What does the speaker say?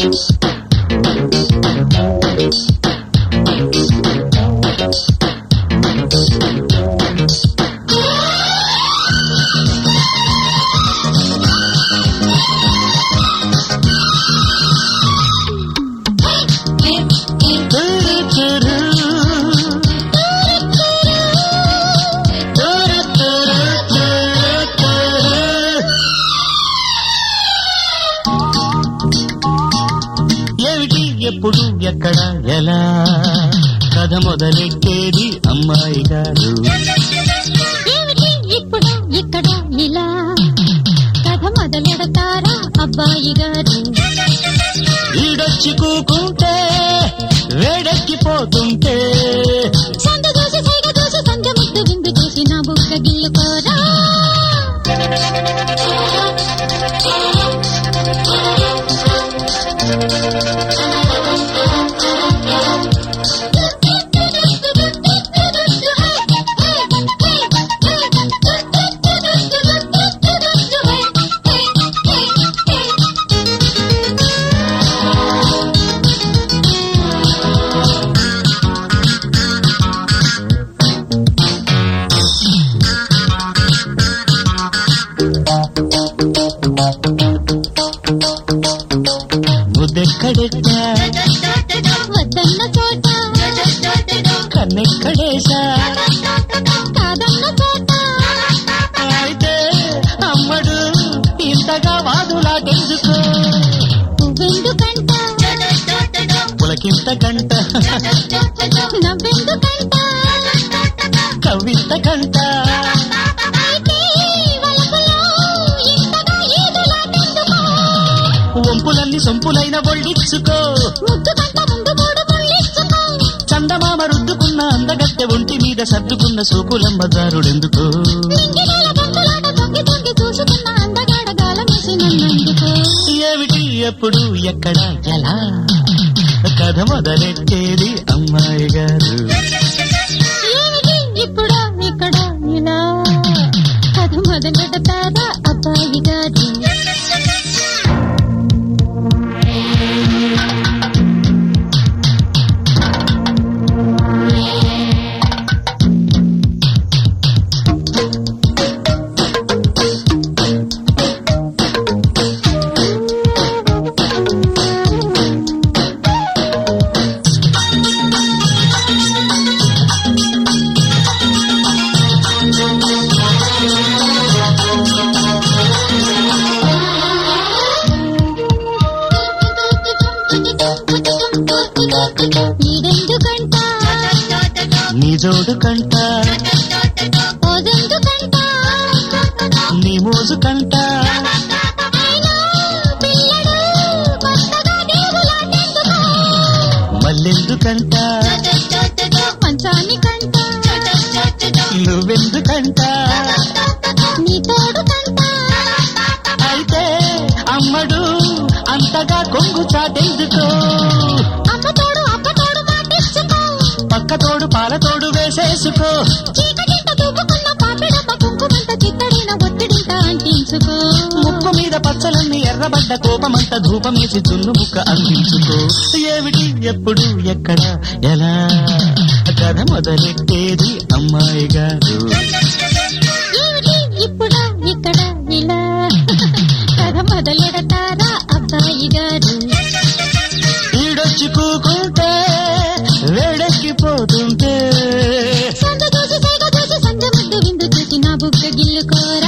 ఎప్పుడు ఎక్కడ ఎలా కథ మొదలెట్టేది అమ్మాయి గారు. ఏమిటి ఇప్పుడు ఇక్కడ ఇలా కథ మొదలెడతారా అబ్బాయి గారు. ఈడొచ్చి కూకుంటే వేడెక్కిపోతుంటే సంత దోసి సైగ దోసి సంధ్య ముద్దు విందు చూసి నా బుగ్గ గిల్లుకోరా. ముద్దెక్కడెట్టా వద్దన్న చోట కన్నెక్కడేశా కాదన్న చోట అయితే అమ్మడు ఇంతగా వాదులాటెందుకో. పువ్వెందుకంట పులకింత గంట నవ్వెందుకంట కవింత గంట అయితే వలపులో ఇంతగా ఈదులాటెందుకో. వంపులన్నీ సొంపులైన ఒళ్ళిచ్చుకో. ముద్దుకంట ముందు మూడు ముళ్ళిచ్చుకో. చందమామ రుద్దుకున్న అందగత్తె ఒంటి మీద సర్దుకున్న సోకులమ్మదారుడెందుకో. నింగినేల బంతులాట తొంగి తొంగి చూసుకున్న అందగాడ గాలమేసి నన్నందుకో. ఏమిటి ఎప్పుడు ఎక్కడ ఎలా కథ మొదలెట్టేది అమ్మాయి గారు. ఏమిటి ఇప్పుడు ఇక్కడ ఇలా కథ మొదలెడతారా అబ్బాయి గారు. ఈడెందుకంట నీ జోడు కంట ఓదెందుకంట నీ మోజు కంట అయినా పిల్లడు కొత్తగా దేవులాటెందుకో. మల్లెందుకంట మంచానికంట నువ్వెందుకంట నీ తోడు కంట అయితే అమ్మడు అంతగా కొంగు చాటెందుకో. అమ్మ తోడు అప్ప తోడు మాటిచ్చుకో. పక్క తోడు పాల తోడు వేసేసుకో. చీకటింట తూపుకున్న పాపిడమ్మ కుంకుమంత చిత్తడిన ఒత్తిడింట అంటించుకో. ముక్కు మీద పచ్చలన్నీ ఎర్రబడ్డ కోపమంత ధూపమేసి చున్ను ముక్క అందించుకో. ఏమిటి ఎప్పుడు ఎక్కడ ఎలా కథ మొదలెట్టేది అమ్మాయి గారు. ఏమిటి ఇప్పుడు ఇక్కడ ఇలా కథ మొదలెడతారా అబ్బాయి గారు. ఈడొచ్చి కూకుంటే వేడెక్కిపోతుంటే సంత దోసి సైగ దోసి సంధ్య ముద్దు విందు చూసి నా బుగ్గ గిల్లుకోరా.